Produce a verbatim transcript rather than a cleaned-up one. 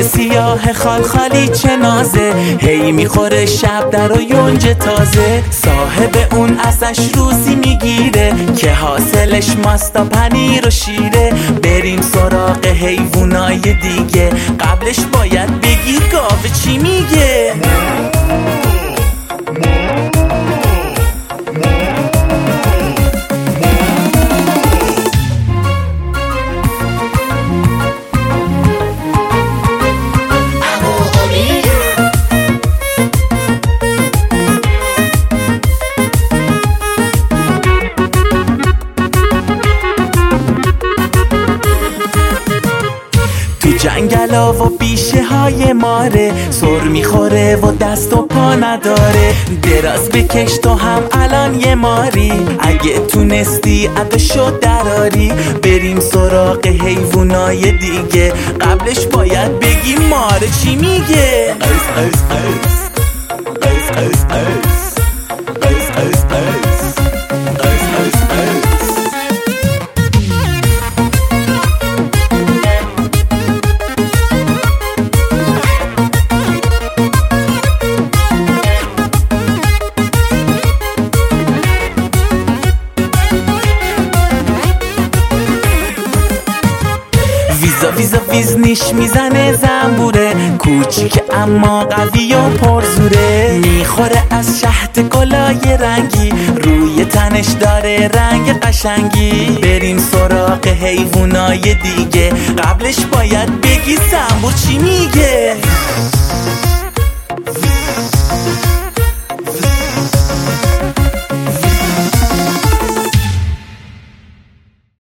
سیاه خالخالی چه نازه، هی میخوره شب در و یونج تازه. صاحب اون ازش روزی میگیره که حاصلش ماستا پنیر و شیره. بریم سراغ حیوانای دیگه، قبلش باید بگی گاو چی میگه. جنگلا و بیشه های ماره، سر میخوره و دست و پا نداره. دراز بکش تو هم الان یه ماری، اگه تونستی عدو شد دراری. بریم سراغ حیوانای دیگه، قبلش باید بگی ماره چی میگه. قیس قیس قیس قیس قیس قیس قیس قیس قیس قیس قیس قیس. ویزا ویزا ویز نیش میزنه زنبوره، کوچیک اما قوی و پرزوره. میخوره از شهد گلای رنگی، روی تنش داره رنگ قشنگی. بریم سراغ حیوانای دیگه، قبلش باید بگی زنبور چی میگه.